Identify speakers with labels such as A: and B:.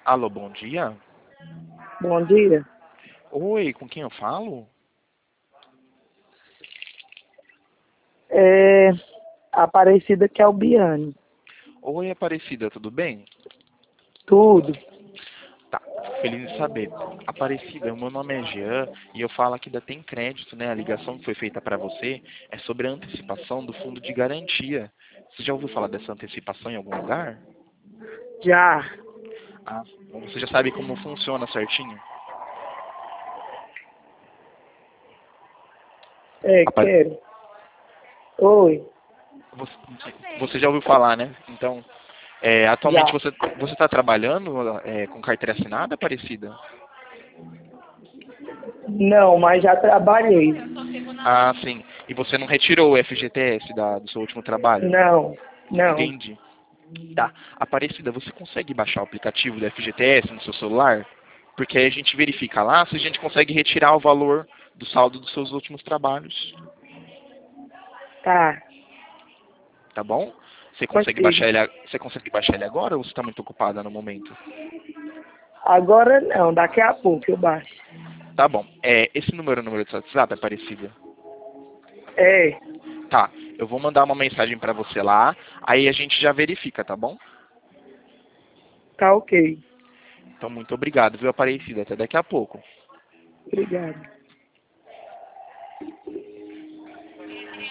A: Alô, bom dia.
B: Bom dia.
A: Oi, com quem eu falo?
B: É Aparecida Kelbiane.
A: Oi, Aparecida, tudo bem?
B: Tudo.
A: Tá, fico feliz em saber. Aparecida, meu nome é Jean e eu falo aqui da Tem Crédito, né? A ligação que foi feita para você é sobre a antecipação do fundo de garantia. Você já ouviu falar dessa antecipação em algum lugar?
B: Já.
A: Ah, bom, você já sabe como funciona certinho? Apa-
B: Quero. Oi.
A: Você, você já ouviu falar, né? Então, atualmente
B: Já.
A: você está trabalhando com carteira assinada, Aparecida?
B: Não, mas já trabalhei.
A: Ah, sim. E você não retirou o FGTS do seu último trabalho?
B: Não. Não.
A: Entendi. Tá. Aparecida, você consegue baixar o aplicativo do FGTS no seu celular? Porque aí a gente verifica lá se a gente consegue retirar o valor do saldo dos seus últimos trabalhos.
B: Tá.
A: Tá bom?
B: Consigo.
A: Você consegue baixar ele agora ou você está muito ocupada no momento?
B: Agora não. Daqui a pouco eu baixo.
A: Tá bom. Esse número é o número do seu WhatsApp, Aparecida?
B: É.
A: Tá. Eu vou mandar uma mensagem pra você lá, aí a gente já verifica, tá bom?
B: Tá ok.
A: Então, muito obrigado, viu, Aparecida? Até daqui a pouco.
B: Obrigado.